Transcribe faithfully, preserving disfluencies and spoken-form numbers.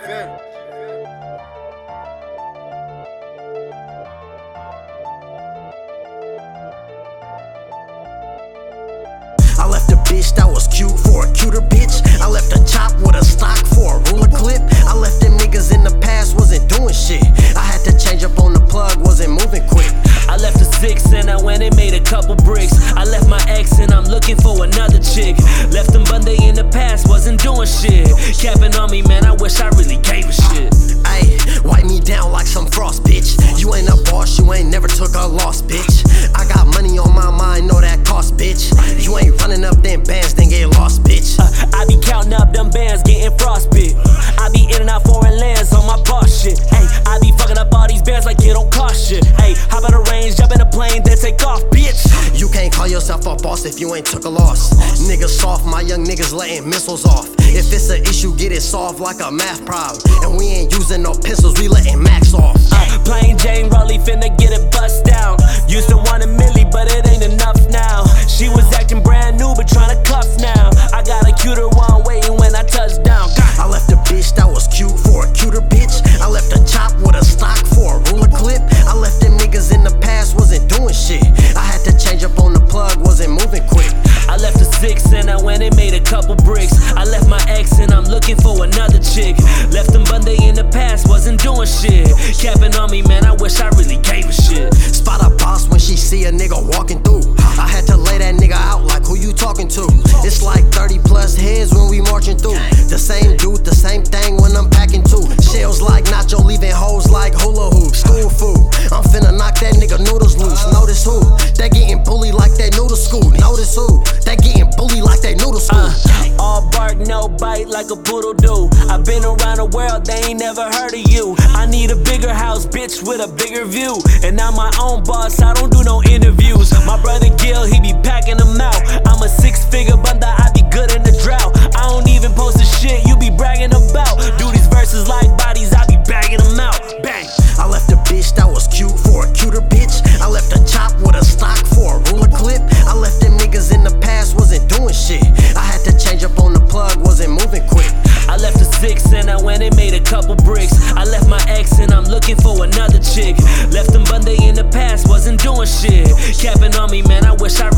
I left a bitch that was cute for a cuter bitch. I left a chop with a stock for a ruler clip. I left them niggas in the past, wasn't doing shit. I had to change up on the plug, wasn't moving quick. I left a six and I went and made a couple bricks. I left my ex and I'm looking for another chick. Left them Bunday in the past, wasn't doing shit. Capping on me, man, I wish I really gave a shit. Ayy, wipe me down like some frost, bitch. You ain't a boss, you ain't never took a loss, bitch. I got money on my mind, know that cost, bitch. You ain't running up them bands, then get lost, bitch. uh, I be counting up them bands, getting frostbit. I be in and out foreign lands on my boss shit. Hey, I be fucking up all these bands like it don't cost shit. Hey, hop out of range, jump in a plane, then take off, bitch. You can't call yourself a boss if you ain't took a loss. Niggas soft, my young niggas letting missiles off. If it's an issue, get it solved like a math problem. And we ain't using no pencils, we letting max off. uh, Plain Jane Raleigh finna get it bust down. Used to want a milli, but it ain't enough now. She was acting brand new, but tryna cuff now. I got a cuter one waiting when I touch down. I left a bitch that was cute for a cuter bitch. I left a chop with a stock for a ruler clip. I left them niggas in the past, wasn't doing shit. I had to change up on the plug, wasn't moving quick. I left a six and I went and made a couple bricks. I left my ex and I'm looking for another chick. Left them Bunday in the past, wasn't doing shit. Capping on me, man, I wish I really gave a shit. Spot a boss when she see a nigga walking through. I had to lay that nigga out like who you talking to. It's like thirty plus heads when we marching through. The same dude, the same thing when I'm packing too. Shells like nacho, leaving hoes like hula hoops. School food, I'm finna knock that nigga noodles loose. Notice who? They getting bullied like that noodle school. Notice who? They getting bullied like that noodle school. Uh, all bark, no bite like a poodle do. I've been around the world, they ain't never heard of you. I need a bigger house, bitch, with a bigger view. And I'm my own boss, I don't do no interviews. My brother Gil, he be packing them out. I'm a six-figure bunda, I be good in the drought. I don't even post the shit you be bragging about. Do these verses like bodies, I be bagging them out. Bang! I left a bitch that was cute for a cuter bitch. I left a chop with a stock for a ruler clip. I left them niggas in the past, wasn't doing shit. I had to change up on the plug, wasn't moving quick. I left a six and I went and made a couple bricks. I left my ex and I'm looking for another chick. Left them Bunday in the past, wasn't doing shit. Capping on me, man, I wish I